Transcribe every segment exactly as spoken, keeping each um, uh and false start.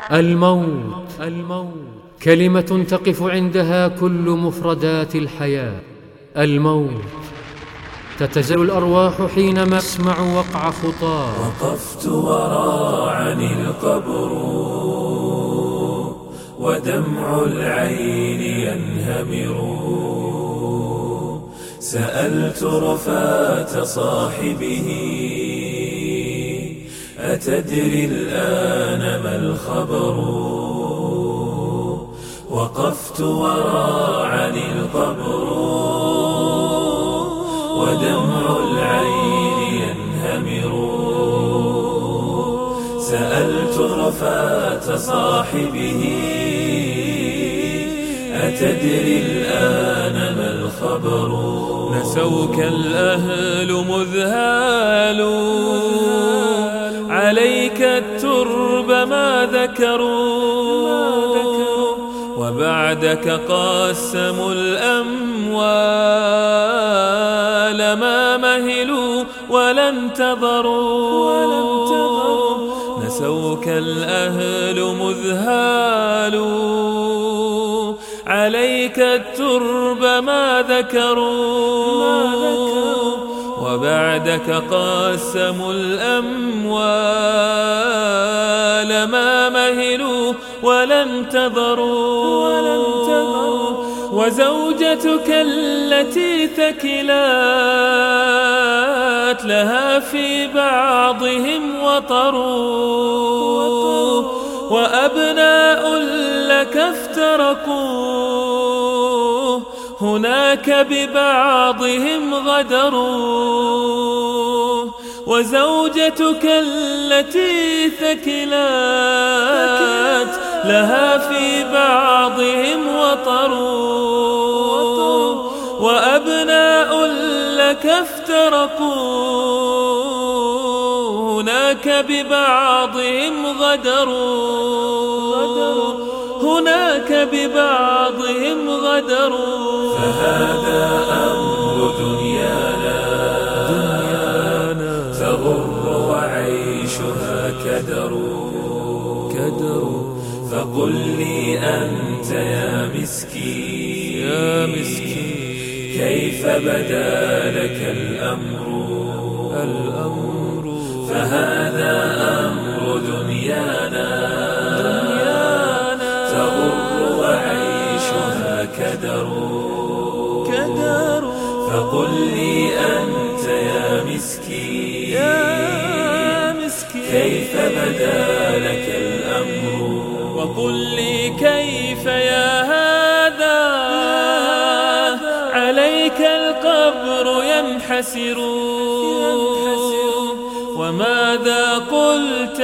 الموت الموت كلمة تقف عندها كل مفردات الحياة. الموت تتزل الأرواح حينما أسمع وقع خطاه. وقفت وراعني القبر ودمع العين ينهمر، سألت رفاة صاحبه أتدري الآن ما الخبر؟ وقفت وراعني القبر ودمع العين ينهمر، سألت رفاة صاحبه أتدري الآن ما الخبر؟ نسوك الأهل مذهالوا، عليك الترب ما ذكروا، وبعدك قاسموا الأموال ما مهلوا ولا انتظروا. نسوك الأهل مذهالوا، عليك الترب ما ذكروا، وبعدك قاسموا الأموال ما مهلوا ولا انتظروا. وزوجتك التي ثكلات لها في بعضهم وطر، وأبناء لك افترقوا هناك ببعضهم غدروا. وزوجتك التي ثكلات لها في بعضهم وطر، وأبناء لك افترقوا هناك ببعضهم غدروا، هناك ببعضهم غدروا. فهذا أمر دنيانا تغر وعيشها كدر. فقل لي أنت يا مسكين يا مسكين كيف بدا لك الأمر؟ الأمر فهذا أمر دنيانا تغر وعيشها كدر. فقل لي أنت يا مسكين كيف بدا لك الأمر؟ وقل لي كيف يا هذا عليك القبر ينحسر؟ وماذا قلت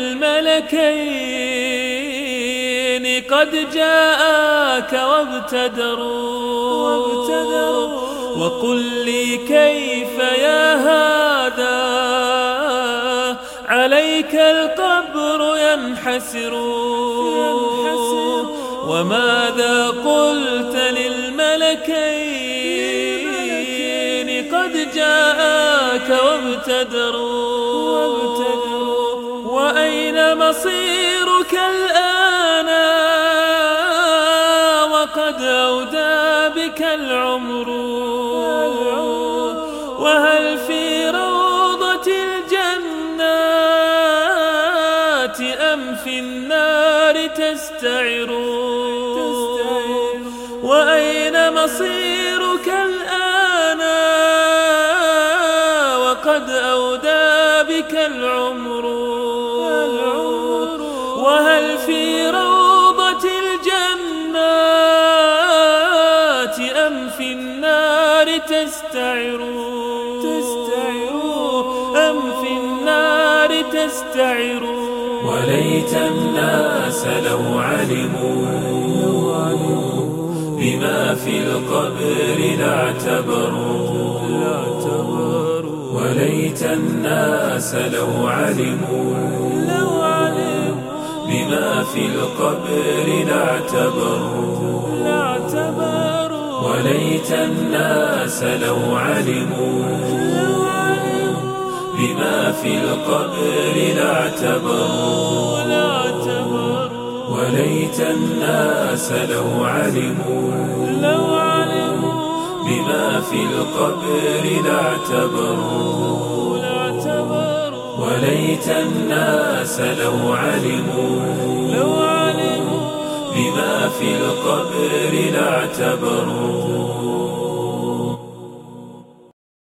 للملكين قد جاءك وابتدروا؟ وقل لي كيف يا هذا عليك القبر ينحسر؟ وماذا قلت للملكين قد جاءك وابتدروا؟ وأين مصيرك الآن وقد أودى بك العمر؟ وهل في روضة الجنات أم في النار تستعر؟ وأين مصيرك الآن وقد أودى بك العمر؟ وهل في روضة الجنات أم في النار تستعر؟ أم في النار تستعر؟ وليت الناس لو علموا بما في القبر لاعتبروا. وليت الناس لو علموا بما في القبر لاعتبروا. وليت الناس لو علموا بما في القبر لاعتبروا. وليت الناس لو علموا لو علموا بما في القبر لاعتبروا وليت الناس لو علموا لو علموا بما في القبر لاعتبروا